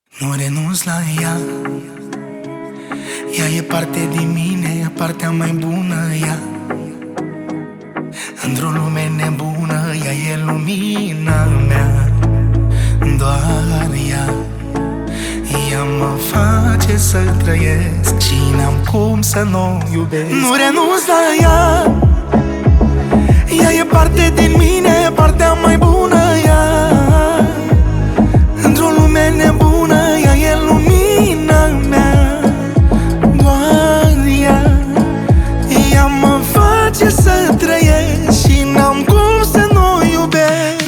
Nu renunț la ea. Ea e parte din mine, partea mai bună ea. Într-o lume nebună, ea e lumina mea. Doar ea. Ea mă face să trăiesc și n-am cum să nu iubesc. Nu renunț la ea. Ea e parte din mine, partea mai bună ea. Într-o lume nebună, ea e lumina mea. Doar ea. Ea mă face să trăiesc și n-am cum să nu iubesc.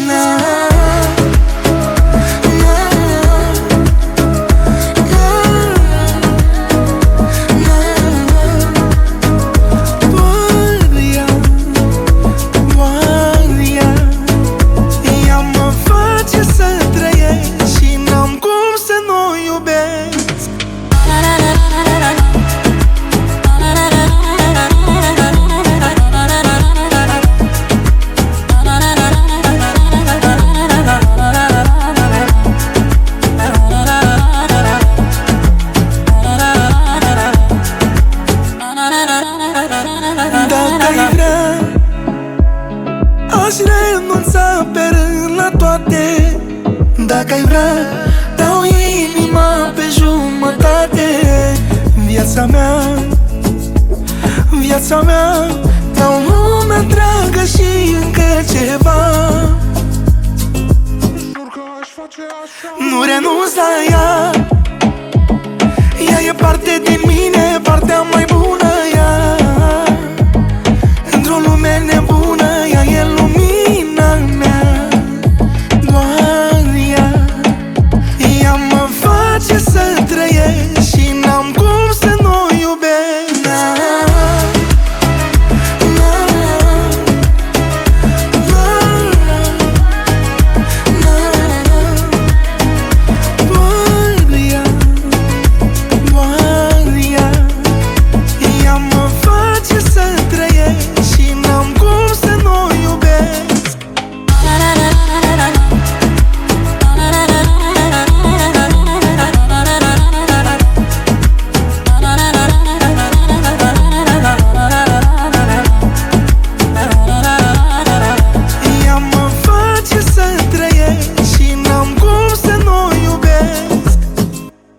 Dacă-i vrea, aș renunța pe rând la toate. Dacă-i vrea, dau inima pe jumătate. Viața mea, dau lumea întreagă și încă ceva. Nu renunț la ea.